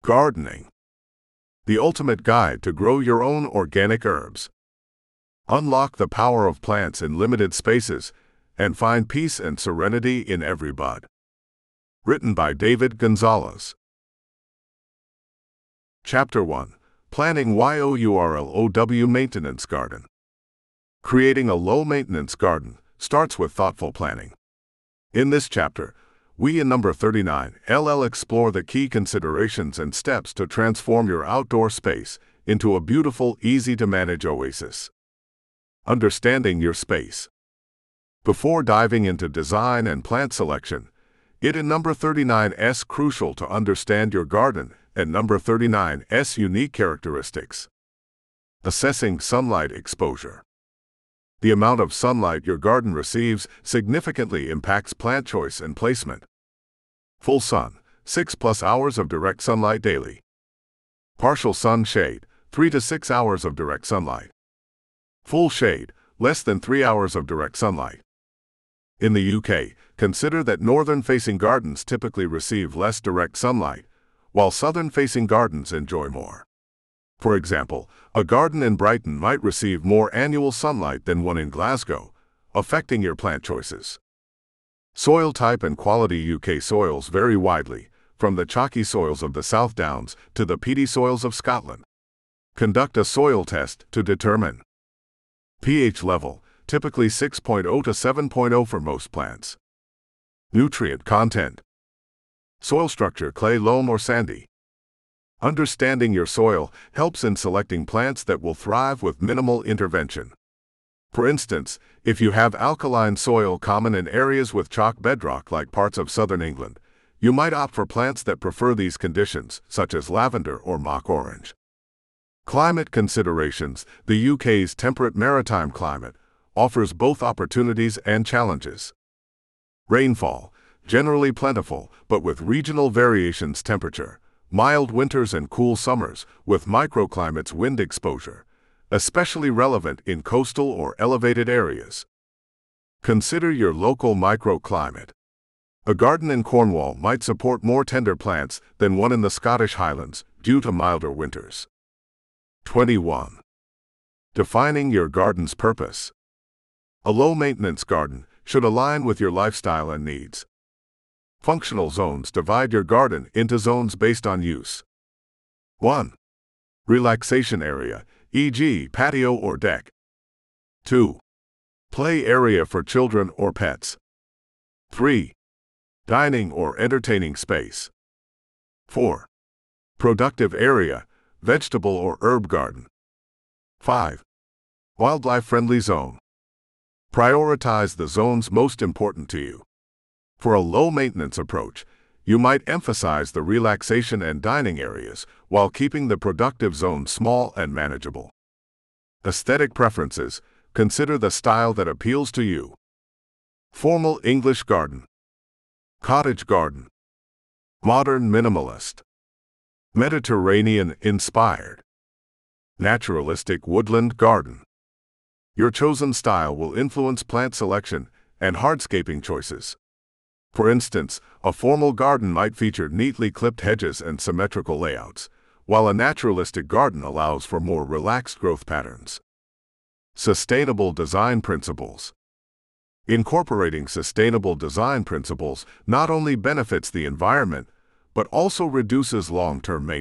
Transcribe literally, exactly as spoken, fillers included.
Gardening. The ultimate guide to grow your own organic herbs. Unlock the power of plants in limited spaces and find peace and serenity in every bud. Written by David Gonzalez. Chapter one. Planning YOURLOW Maintenance Garden. Creating a low-maintenance garden starts with thoughtful planning. In this chapter, we in number thirty-nine L L explore the key considerations and steps to transform your outdoor space into a beautiful, easy-to-manage oasis. Understanding your space. Before diving into design and plant selection, it in number thirty-nine is crucial to understand your garden and number thirty-nine's unique characteristics. Assessing sunlight exposure. The amount of sunlight your garden receives significantly impacts plant choice and placement. Full sun, six plus hours of direct sunlight daily. Partial sun shade, three to six hours of direct sunlight. Full shade, less than three hours of direct sunlight. In the U K, consider that northern-facing gardens typically receive less direct sunlight, while southern-facing gardens enjoy more. For example, a garden in Brighton might receive more annual sunlight than one in Glasgow, affecting your plant choices. Soil type and quality. U K soils vary widely, from the chalky soils of the South Downs to the peaty soils of Scotland. Conduct a soil test to determine pH level, typically six point zero to seven point zero for most plants. Nutrient content. Soil structure: clay, loam, or sandy. Understanding your soil helps in selecting plants that will thrive with minimal intervention. For instance, if you have alkaline soil common in areas with chalk bedrock like parts of southern England, you might opt for plants that prefer these conditions, such as lavender or mock orange. Climate considerations. The U K's temperate maritime climate offers both opportunities and challenges. Rainfall, generally plentiful, but with regional variations. Temperature, mild winters and cool summers, with microclimates. Wind exposure, especially relevant in coastal or elevated areas. Consider your local microclimate. A garden in Cornwall might support more tender plants than one in the Scottish Highlands due to milder winters. twenty-one. Defining your garden's purpose. A low-maintenance garden should align with your lifestyle and needs. Functional zones. Divide your garden into zones based on use. one. Relaxation area, for example patio or deck. two. Play area for children or pets. three. Dining or entertaining space. four. Productive area, vegetable or herb garden. five. Wildlife-friendly zone. Prioritize the zones most important to you. For a low-maintenance approach, you might emphasize the relaxation and dining areas while keeping the productive zones small and manageable. Aesthetic preferences. Consider the style that appeals to you. Formal English garden. Cottage garden. Modern minimalist. Mediterranean-inspired. Naturalistic woodland garden. Your chosen style will influence plant selection and hardscaping choices. For instance, a formal garden might feature neatly clipped hedges and symmetrical layouts, while a naturalistic garden allows for more relaxed growth patterns. Sustainable design principles. Incorporating sustainable design principles not only benefits the environment, but also reduces long-term maintenance.